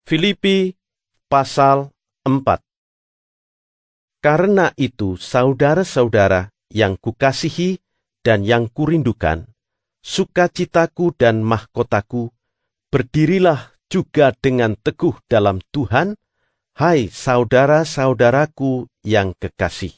Filipi pasal 4. Karena itu, saudara-saudara yang kukasihi dan yang kurindukan, sukacitaku dan mahkotaku, berdirilah juga dengan teguh dalam Tuhan, hai saudara-saudaraku yang kekasih.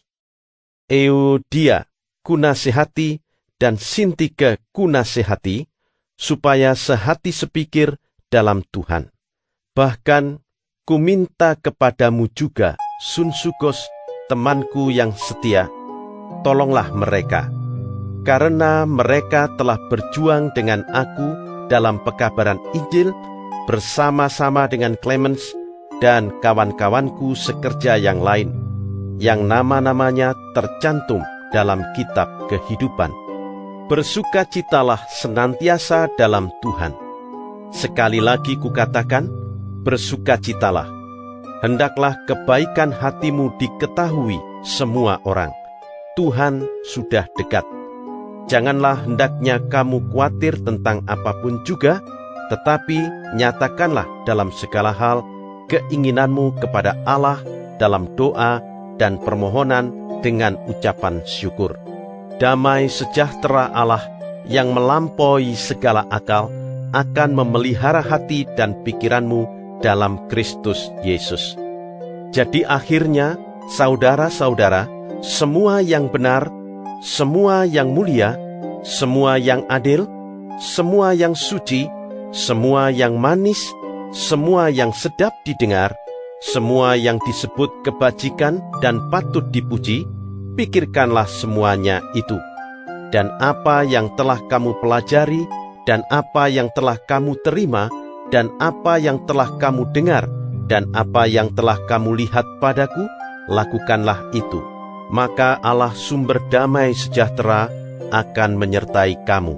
Euodia kunasihati dan Sintike kunasihati, supaya sehati sepikir dalam Tuhan. Bahkan kuminta kepadamu juga, Sunsugos, temanku yang setia, tolonglah mereka, karena mereka telah berjuang dengan aku dalam pekabaran Injil bersama-sama dengan Clemens dan kawan-kawanku sekerja yang lain, yang nama-namanya tercantum dalam kitab kehidupan. Bersukacitalah senantiasa dalam Tuhan. Sekali lagi kukatakan, bersukacitalah. Hendaklah kebaikan hatimu diketahui semua orang. Tuhan sudah dekat. Janganlah hendaknya kamu khawatir tentang apapun juga, tetapi nyatakanlah dalam segala hal keinginanmu kepada Allah dalam doa dan permohonan dengan ucapan syukur. Damai sejahtera Allah yang melampaui segala akal akan memelihara hati dan pikiranmu dalam Kristus Yesus. Jadi akhirnya, saudara-saudara, semua yang benar, semua yang mulia, semua yang adil, semua yang suci, semua yang manis, semua yang sedap didengar, semua yang disebut kebajikan dan patut dipuji, pikirkanlah semuanya itu. Dan apa yang telah kamu pelajari, dan apa yang telah kamu terima, dan apa yang telah kamu dengar, dan apa yang telah kamu lihat padaku, lakukanlah itu. Maka Allah sumber damai sejahtera akan menyertai kamu.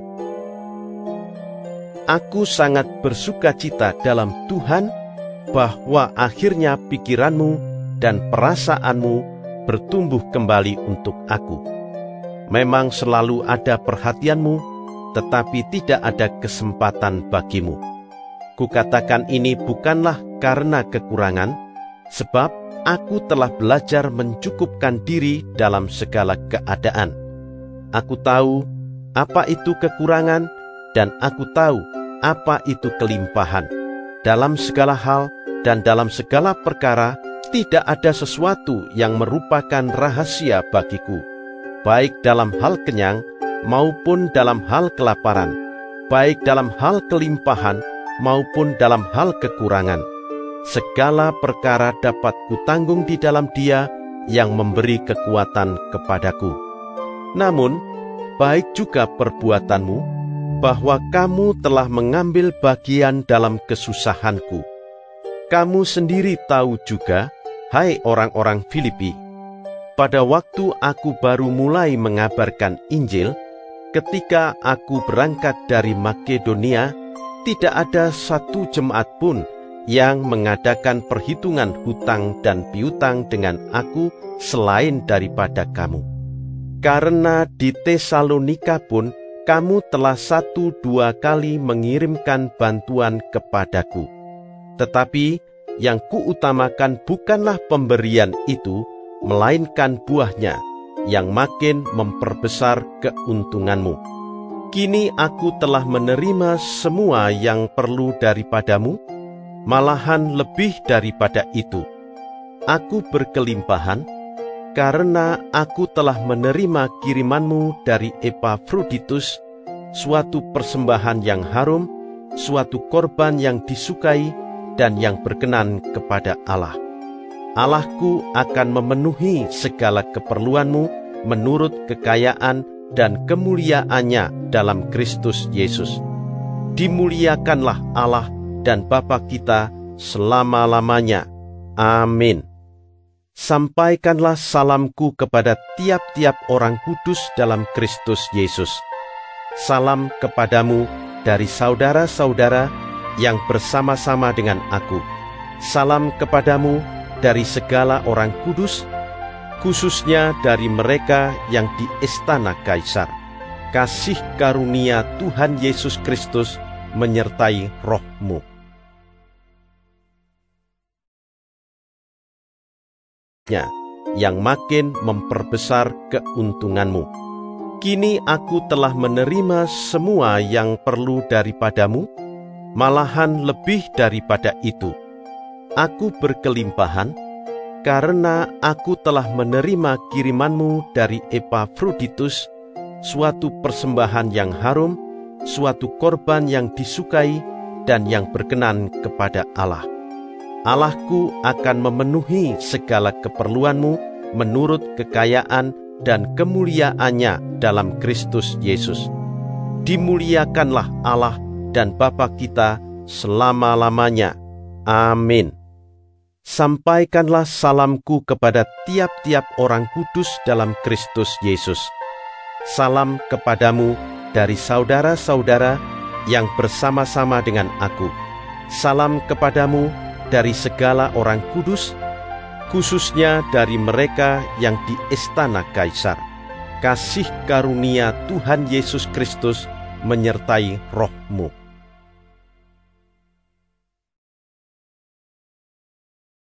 Aku sangat bersukacita dalam Tuhan bahwa akhirnya pikiranmu dan perasaanmu bertumbuh kembali untuk aku. Memang selalu ada perhatianmu, tetapi tidak ada kesempatan bagimu. Kukatakan ini bukanlah karena kekurangan, sebab aku telah belajar mencukupkan diri dalam segala keadaan. Aku tahu apa itu kekurangan, dan aku tahu apa itu kelimpahan. Dalam segala hal dan dalam segala perkara, tidak ada sesuatu yang merupakan rahasia bagiku, baik dalam hal kenyang maupun dalam hal kelaparan, baik dalam hal kelimpahan maupun dalam hal kekurangan. Segala perkara dapat kutanggung di dalam Dia yang memberi kekuatan kepadaku. Namun, baik juga perbuatanmu, bahwa kamu telah mengambil bagian dalam kesusahanku. Kamu sendiri tahu juga, hai orang-orang Filipi, pada waktu aku baru mulai mengabarkan Injil, ketika aku berangkat dari Makedonia, tidak ada satu jemaat pun yang mengadakan perhitungan hutang dan piutang dengan aku selain daripada kamu. Karena di Tesalonika pun kamu telah 1-2 kali mengirimkan bantuan kepadaku. Tetapi yang kuutamakan bukanlah pemberian itu, melainkan buahnya yang makin memperbesar keuntunganmu. Kini aku telah menerima semua yang perlu daripadamu, malahan lebih daripada itu. Aku berkelimpahan, karena aku telah menerima kirimanmu dari Epafroditus, suatu persembahan yang harum, suatu korban yang disukai dan yang berkenan kepada Allah. Allahku akan memenuhi segala keperluanmu menurut kekayaan dan kemuliaannya dalam Kristus Yesus. Dimuliakanlah Allah dan Bapa kita selama-lamanya. Amin. Sampaikanlah salamku kepada tiap-tiap orang kudus dalam Kristus Yesus. Salam kepadamu dari saudara-saudara yang bersama-sama dengan aku. Salam kepadamu dari segala orang kudus, khususnya dari mereka yang di istana Kaisar. Kasih karunia Tuhan Yesus Kristus menyertai rohmu. berikutnya, yang makin memperbesar keuntunganmu. Kini aku telah menerima semua yang perlu daripadamu, malahan lebih daripada itu. Aku berkelimpahan, karena aku telah menerima kirimanmu dari Epafroditus, suatu persembahan yang harum, suatu korban yang disukai dan yang berkenan kepada Allah. Allahku akan memenuhi segala keperluanmu menurut kekayaan dan kemuliaannya dalam Kristus Yesus. Dimuliakanlah Allah dan Bapa kita selama-lamanya. Amin. Sampaikanlah salamku kepada tiap-tiap orang kudus dalam Kristus Yesus. Salam kepadamu dari saudara-saudara yang bersama-sama dengan aku. Salam kepadamu dari segala orang kudus, khususnya dari mereka yang di istana Kaisar. Kasih karunia Tuhan Yesus Kristus menyertai rohmu.